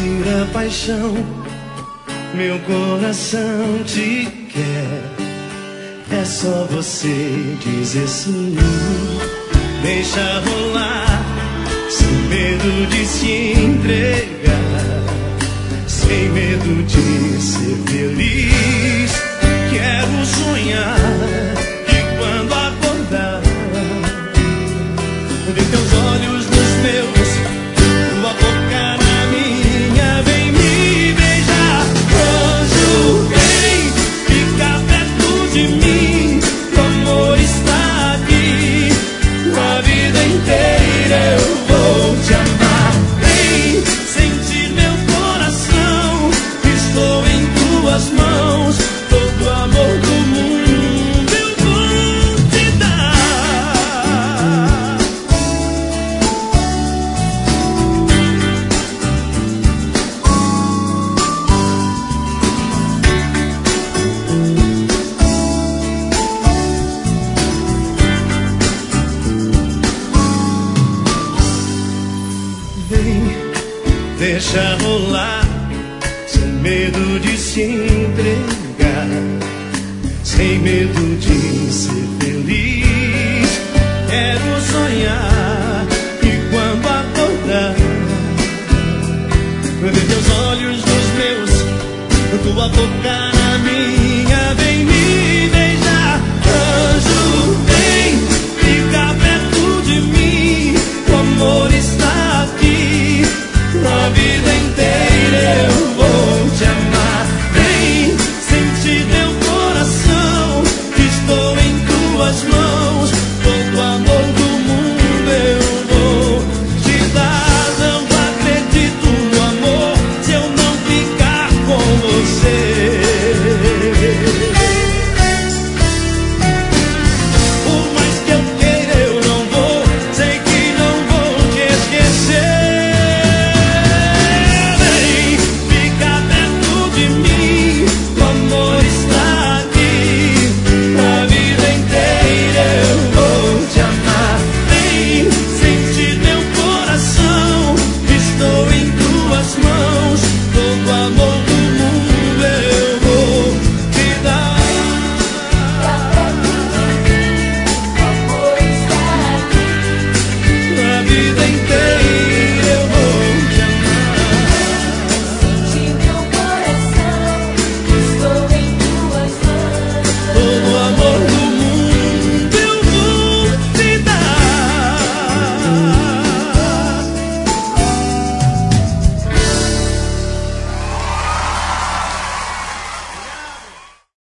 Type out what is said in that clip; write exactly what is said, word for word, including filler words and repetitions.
pura paixão, meu coração te quer. É só você dizer sim. Deixa rolar, sem medo de se entregar, sem medo de ser feliz. Quero sonhar e quando acordar, ver teus olhos nos meus, tua boca na minha, vem me beijar. Anjo, vem ficar perto de mim, o amor está aqui, a vida inteira eu vou te amar. Vem sentir meu coração, estou em tuas mãos, todo amor do mundo eu vou te dar. Vem, deixa rolar, sem medo de se entregar, sem medo de ser feliz. Quero sonhar e quando acordar, ver teus olhos nos meus, tua boca na minha, vem me beijar. Anjo, vem ficar perto de mim, o amor está aqui, a vida inteira eu vou te amar. Vem sentir meu coração, estou em tuas mãos.